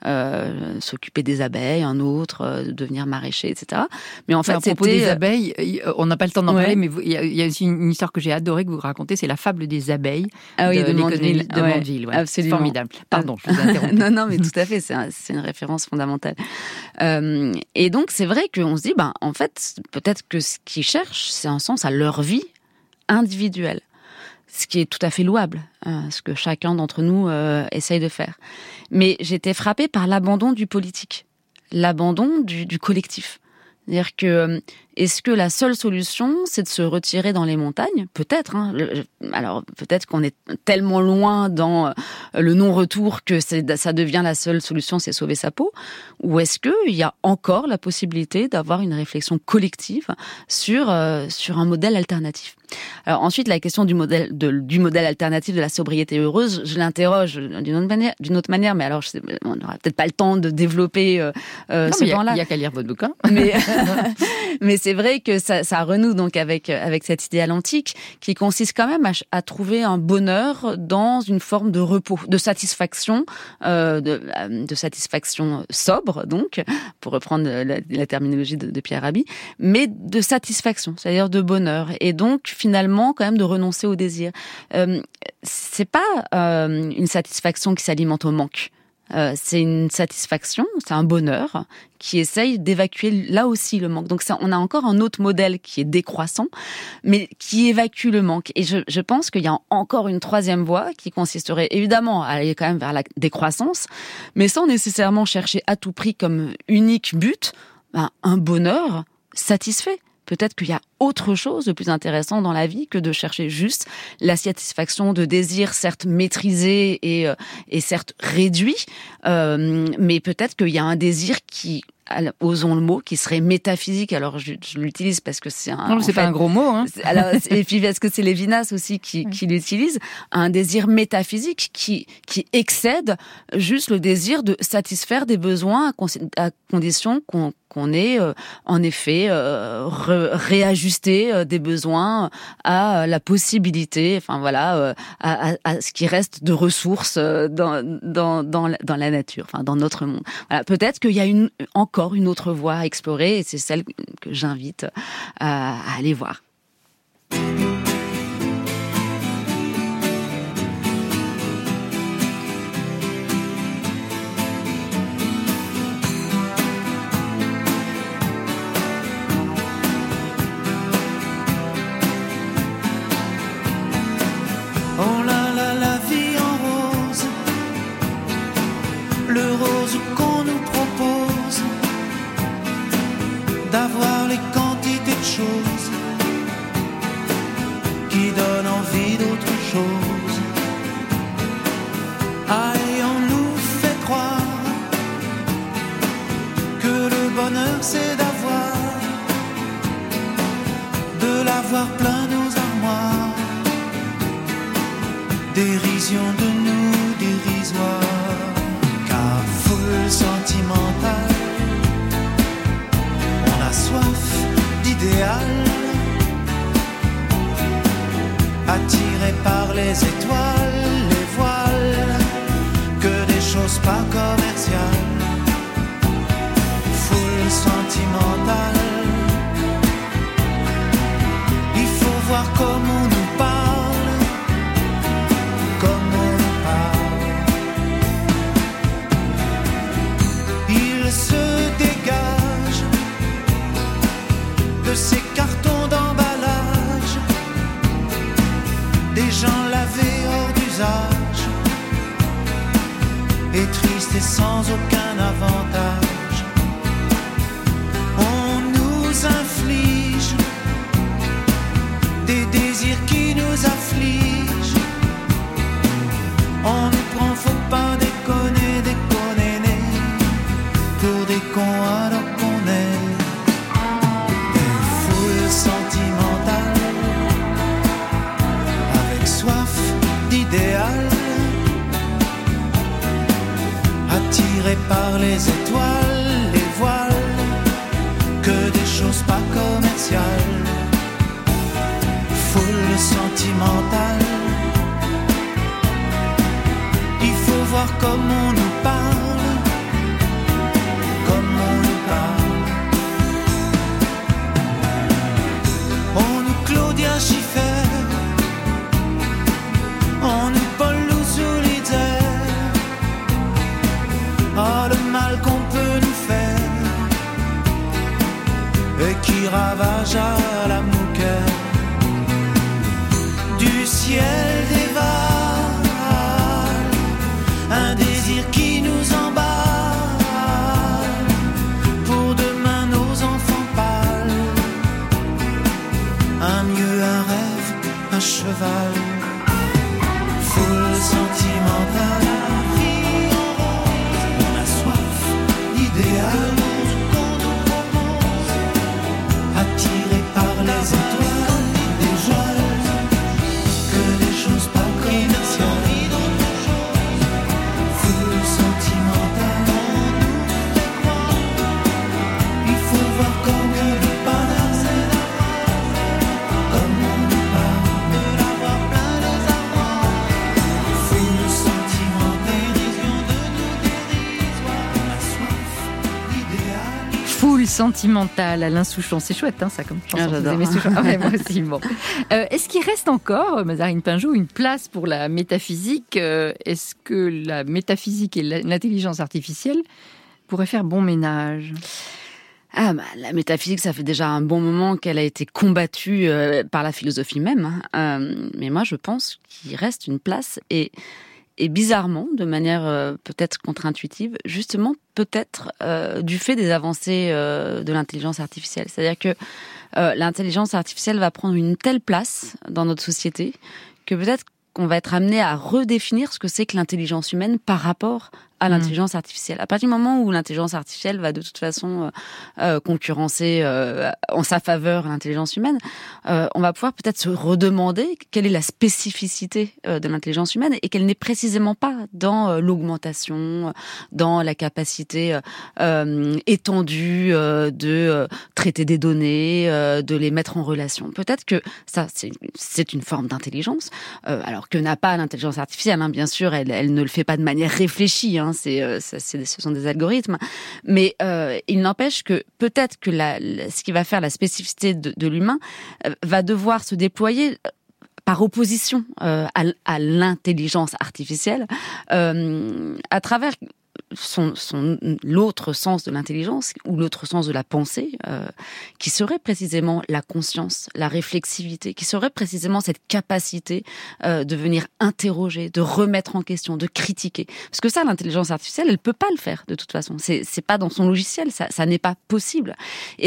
euh, s'occuper des abeilles, un autre euh, devenir maraîcher, et cetera. Mais en fait, à propos c'était... des abeilles, on n'a pas le temps d'en Ouais. parler, mais vous- il y, a- il y a aussi une histoire que j'ai adorée que vous racontez, c'est la fable des abeilles Ah oui, de, de l'économie Mandeville. de Ouais, Mandeville. Ouais. absolument. Formidable. Pardon, je vous ai interrompu. non, non, mais tout à fait, c'est, un- c'est une référence fondamentale. Euh, et donc, c'est vrai qu'on se dit, ben, en fait, peut-être que ce qu'ils cherchent, c'est un sens à leur vie individuelle. Ce qui est tout à fait louable, hein, ce que chacun d'entre nous euh, essaye de faire. Mais j'étais frappée par l'abandon du politique, l'abandon du, du collectif. C'est-à-dire que, euh, est-ce que la seule solution, c'est de se retirer dans les montagnes ? Peut-être. Hein. Le- alors, peut-être qu'on est tellement loin dans euh, le non-retour que c'est, ça devient la seule solution, c'est sauver sa peau. Ou est-ce qu'il y a encore la possibilité d'avoir une réflexion collective sur, euh, sur un modèle alternatif ? Alors ensuite, la question du modèle, de, du modèle alternatif de la sobriété heureuse, je l'interroge d'une autre manière, d'une autre manière mais alors je sais, on n'aura peut-être pas le temps de développer euh, euh, Non, ce mais il y a- plan-là. il y a qu'à lire votre bouquin. Mais, mais c'est vrai que ça, ça renoue donc avec avec cet idéal antique qui consiste quand même à, à trouver un bonheur dans une forme de repos, de satisfaction, euh, de, de satisfaction sobre donc, pour reprendre la, la terminologie de, de Pierre Rabhi, mais de satisfaction, c'est-à-dire de bonheur, et donc finalement quand même de renoncer au désir. Euh, c'est pas euh, une satisfaction qui s'alimente au manque. Euh, c'est une satisfaction, c'est un bonheur qui essaye d'évacuer là aussi le manque. Donc ça, on a encore un autre modèle qui est décroissant, mais qui évacue le manque. Et je, je pense qu'il y a encore une troisième voie qui consisterait évidemment à aller quand même vers la décroissance, mais sans nécessairement chercher à tout prix comme unique but ben, un bonheur satisfait. Peut-être qu'il y a autre chose de plus intéressant dans la vie que de chercher juste la satisfaction de désirs, certes maîtrisés et, euh, et certes réduits, euh, mais peut-être qu'il y a un désir qui, osons le mot, qui serait métaphysique. Alors je, je l'utilise parce que c'est un... Non, c'est en pas fait, un gros mot. Hein. alors, et puis parce que c'est Lévinas aussi qui, qui l'utilise, un désir métaphysique qui, qui excède juste le désir de satisfaire des besoins à, con- à condition qu'on, qu'on ait euh, en effet euh, re- réajusté euh, des besoins à euh, la possibilité, enfin voilà, euh, à, à, à ce qui reste de ressources euh, dans, dans, dans, la, dans la nature, enfin dans notre monde. Voilà, peut-être qu'il y a une, encore une autre voie à explorer et c'est celle que j'invite à, à aller voir. Oh là là, la vie en rose, envie d'autre chose. Ayons-nous fait croire que le bonheur c'est d'avoir, de l'avoir plein nos armoires. Dérision de nous dérisoire, car foule sentimentale, on a soif d'idéal, attiré par les étoiles, les voiles, que des choses pas commerciales. Foule sentimentale, il faut voir comment on nous parle, comme on nous parle. Il se dégage de ces cartons d'emballage, des gens lavés hors d'usage, et tristes et sans aucun avantage. On nous inflige des désirs qui nous affligent. On nous prend, faut pas déconner, déconner, pour des cons alors qu'on est des foules sentimentales, avec soif d'idéal, attirés par les étoiles, les voiles, que des choses pas commerciales. Foule sentimentale, il faut voir comme on nous parle, comme on nous parle. On nous Claudia Schiffer, on nous Paul Lousou-Lider. Oh, le mal qu'on peut nous faire, et qui ravage à la mouquette. Du ciel dévale un désir qui nous emballe, pour demain nos enfants pâles, un mieux, un rêve, un cheval. Foule sentimentale, on a soif d'idéal, attiré par les étoiles, des joies, que des choses pas commerciales. Foule sentimentale, il faut voir comme on nous parle, comme on nous parle, de l'avoir plein nos armoires. Foule sentimentale, dérision de nous dérisoire, on a soif d'idéal. Foule sentimentale, Alain Souchon. C'est chouette, hein, ça, comme chanson. Ah, j'adore. Vous aimez Souchon? Ah ouais, moi aussi. Bon. Euh, est-ce qu'il reste encore, Mazarine Pinjot, une place pour la métaphysique? euh, Est-ce que la métaphysique et la- l'intelligence artificielle pourraient faire bon ménage? Ah bah, la métaphysique, ça fait déjà un bon moment qu'elle a été combattue euh, par la philosophie même. hein. Euh, mais moi, je pense qu'il reste une place et, et bizarrement, de manière euh, peut-être contre-intuitive, justement peut-être euh, du fait des avancées euh, de l'intelligence artificielle. C'est-à-dire que euh, l'intelligence artificielle va prendre une telle place dans notre société que peut-être qu'on va être amené à redéfinir ce que c'est que l'intelligence humaine par rapport à l'intelligence artificielle. À partir du moment où l'intelligence artificielle va de toute façon euh, euh, concurrencer euh, en sa faveur l'intelligence humaine, euh, on va pouvoir peut-être se redemander quelle est la spécificité euh, de l'intelligence humaine et qu'elle n'est précisément pas dans euh, l'augmentation, dans la capacité euh, étendue euh, de euh, traiter des données, euh, de les mettre en relation. Peut-être que ça, c'est, c'est une forme d'intelligence, euh, alors que n'a pas l'intelligence artificielle. Hein, bien sûr, elle, elle ne le fait pas de manière réfléchie. Hein, c'est, euh, ça, c'est, ce sont des algorithmes. Mais euh, il n'empêche que peut-être que la, la, ce qui va faire la spécificité de, de l'humain euh, va devoir se déployer par opposition euh, à, à l'intelligence artificielle euh, à travers son, son, l'autre sens de l'intelligence ou l'autre sens de la pensée, euh, qui serait précisément la conscience, la réflexivité, qui serait précisément cette capacité euh, de venir interroger, de remettre en question, de critiquer. Parce que ça, l'intelligence artificielle, elle peut pas le faire de toute façon. C'est, c'est pas dans son logiciel, ça, ça n'est pas possible. Et donc,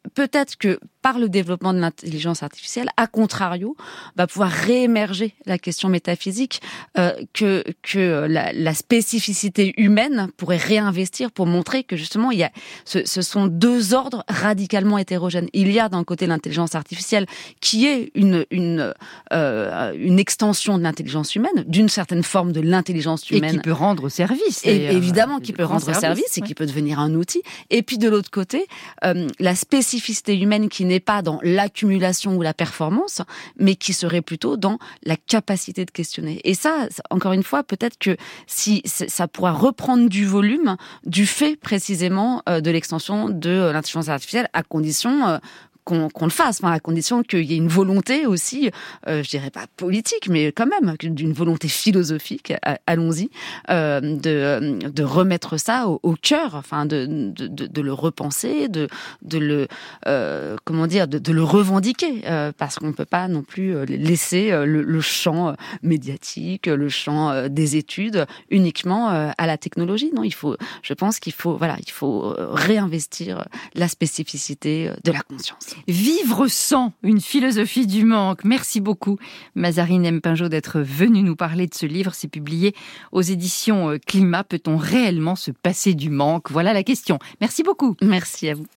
peut-être que par le développement de l'intelligence artificielle, à contrario, va pouvoir réémerger la question métaphysique euh, que que la, la spécificité humaine pourrait réinvestir pour montrer que justement il y a ce, ce sont deux ordres radicalement hétérogènes. Il y a d'un côté l'intelligence artificielle qui est une une euh, une extension de l'intelligence humaine, d'une certaine forme de l'intelligence humaine, et qui peut rendre service. Et évidemment, qui peut rendre service, service et ouais. qui peut devenir un outil. Et puis de l'autre côté, euh, la spécificité humaine qui n'est pas dans l'accumulation ou la performance, mais qui serait plutôt dans la capacité de questionner. Et ça, encore une fois, peut-être que si ça pourra reprendre du volume du fait précisément euh, de l'extension de l'intelligence artificielle, à condition euh, Qu'on, qu'on le fasse, enfin, à condition qu'il y ait une volonté aussi, euh, je dirais pas politique, mais quand même, d'une volonté philosophique, allons-y, euh, de, de remettre ça au, au cœur, enfin, de, de, de, de le repenser, de, de le, euh, comment dire, de, de le revendiquer, euh, parce qu'on peut pas non plus laisser le, le champ médiatique, le champ des études uniquement à la technologie. Non, il faut, je pense qu'il faut, voilà, il faut réinvestir la spécificité de la conscience. Vivre sans, une philosophie du manque. Merci beaucoup, Mazarine Mpinjot, d'être venue nous parler de ce livre. C'est publié aux éditions Climat. Peut-on réellement se passer du manque ? Voilà la question. Merci beaucoup. Merci à vous.